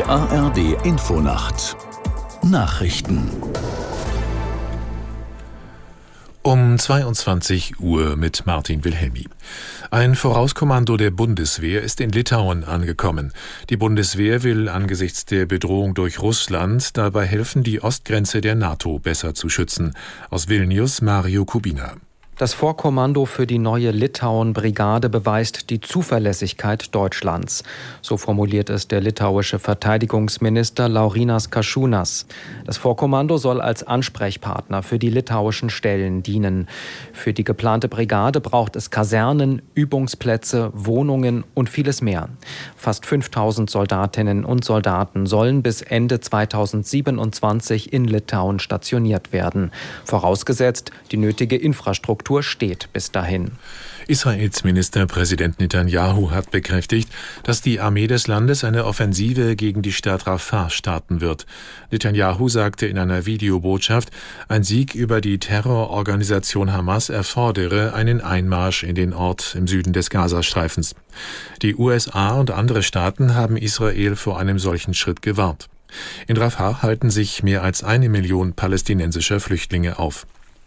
Die ARD Infonacht Nachrichten um 22 Uhr mit Martin Wilhelmi. Ein Vorauskommando der Bundeswehr ist in Litauen angekommen. Die Bundeswehr will angesichts der Bedrohung durch Russland dabei helfen, die Ostgrenze der NATO besser zu schützen. Aus Vilnius Mario Kubina. Das Vorkommando für die neue Litauen-Brigade beweist die Zuverlässigkeit Deutschlands. So formuliert es der litauische Verteidigungsminister Laurynas Kasčiūnas. Das Vorkommando soll als Ansprechpartner für die litauischen Stellen dienen. Für die geplante Brigade braucht es Kasernen, Übungsplätze, Wohnungen und vieles mehr. Fast 5000 Soldatinnen und Soldaten sollen bis Ende 2027 in Litauen stationiert werden. Vorausgesetzt, die nötige Infrastruktur steht bis dahin. Israels Ministerpräsident Netanyahu hat bekräftigt, dass die Armee des Landes eine Offensive gegen die Stadt Rafah starten wird. Netanyahu sagte in einer Videobotschaft, ein Sieg über die Terrororganisation Hamas erfordere einen Einmarsch in den Ort im Süden des Gazastreifens. Die USA und andere Staaten haben Israel vor einem solchen Schritt gewarnt. In Rafah halten sich mehr als 1 Million palästinensischer Flüchtlinge auf.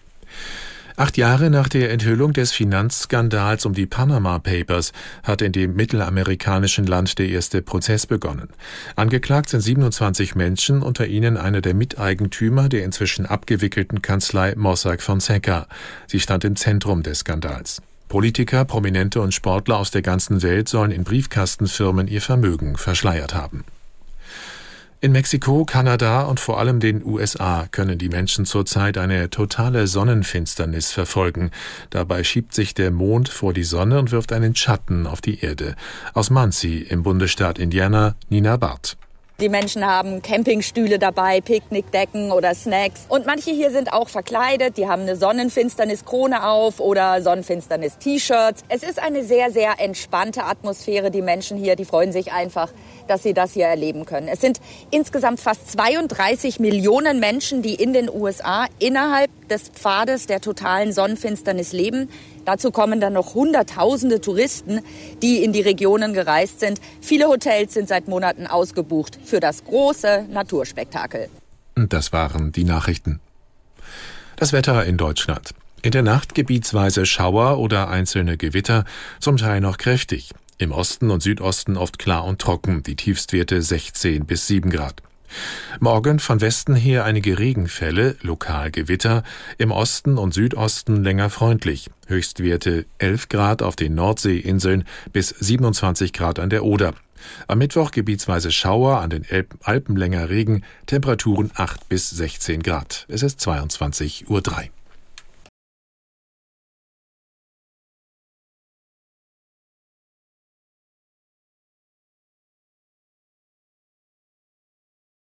8 Jahre nach der Enthüllung des Finanzskandals um die Panama Papers hat in dem mittelamerikanischen Land der erste Prozess begonnen. Angeklagt sind 27 Menschen, unter ihnen einer der Miteigentümer der inzwischen abgewickelten Kanzlei Mossack Fonseca. Sie stand im Zentrum des Skandals. Politiker, Prominente und Sportler aus der ganzen Welt sollen in Briefkastenfirmen ihr Vermögen verschleiert haben. In Mexiko, Kanada und vor allem den USA können die Menschen zurzeit eine totale Sonnenfinsternis verfolgen. Dabei schiebt sich der Mond vor die Sonne und wirft einen Schatten auf die Erde. Aus Muncie im Bundesstaat Indiana, Nina Barth. Die Menschen haben Campingstühle dabei, Picknickdecken oder Snacks. Und manche hier sind auch verkleidet. Die haben eine Sonnenfinsterniskrone auf oder Sonnenfinsternis-T-Shirts. Es ist eine sehr, sehr entspannte Atmosphäre. Die Menschen hier, die freuen sich einfach, dass sie das hier erleben können. Es sind insgesamt fast 32 Millionen Menschen, die in den USA innerhalb des Pfades der totalen Sonnenfinsternis leben. Dazu kommen dann noch Hunderttausende Touristen, die in die Regionen gereist sind. Viele Hotels sind seit Monaten ausgebucht für das große Naturspektakel. Das waren die Nachrichten. Das Wetter in Deutschland. In der Nacht gebietsweise Schauer oder einzelne Gewitter, zum Teil noch kräftig. Im Osten und Südosten oft klar und trocken, die Tiefstwerte 16 bis 7 Grad. Morgen von Westen her einige Regenfälle, lokal Gewitter, im Osten und Südosten länger freundlich. Höchstwerte 11 Grad auf den Nordseeinseln bis 27 Grad an der Oder. Am Mittwoch gebietsweise Schauer, an den Alpen länger Regen, Temperaturen 8 bis 16 Grad. Es ist 22:03 Uhr.